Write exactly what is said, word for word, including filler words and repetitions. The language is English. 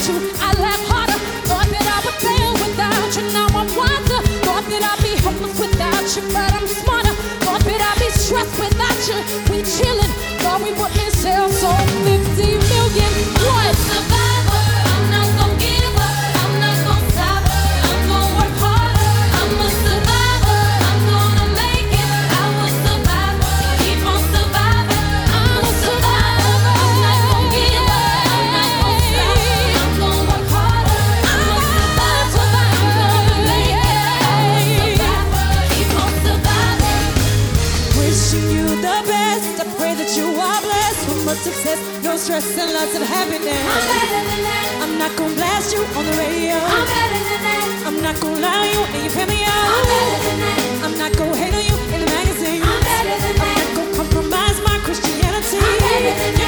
you, I laugh harder. Thought that I would fail without you, now I'm wiser. Thought that I'd be hopeless without you, but I'm smarter. Thought that I'd be stressed without you. We chillin', thought we wouldn't sell so fifty million. What? Survivor, I'm not gonna give up. I'm not gonna stop. I'm gonna work harder. I'm a survivor. I'm gonna make it. I will survive. Keep on surviving. I'm a survivor. I'm not gonna give up. I'm not gonna stop. I'm gonna work harder. I'm a survivor. I'm gonna make it. I will survive. Keep on surviving. Wishing you the best. I pray that you are blessed with much success, no stress, and lots of happiness. I'm better than that. I'm not gonna blast you on the radio. I'm better than that. I'm not gonna lie to you and you pay me out. I'm better than that. I'm not gonna hate on you in the magazine. I'm better than I'm that. not gonna compromise my Christianity. I'm better than that.